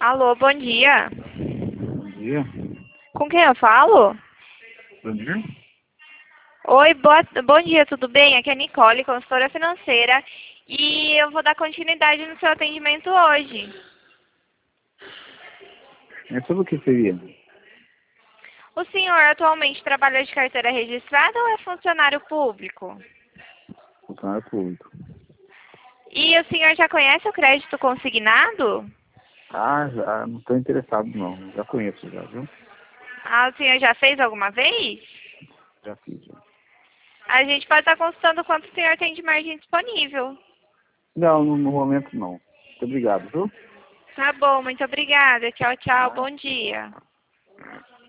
Alô, bom dia. Bom dia. Com quem eu falo? Bom dia. Oi, bom dia, tudo bem? Aqui é a Nicole, consultora financeira, e eu vou dar continuidade no seu atendimento hoje. É sobre o que seria? O senhor atualmente trabalha de carteira registrada ou é funcionário público? Funcionário público. E o senhor já conhece o crédito consignado? Ah, já não estou interessado não. Já conheço já, viu? Ah, o senhor já fez alguma vez? Já fiz. Já. A gente pode estar consultando quanto o senhor tem de margem disponível. Não, no momento não. Muito obrigado, viu? Tá bom, muito obrigada. Tchau, tchau, Ah, bom dia.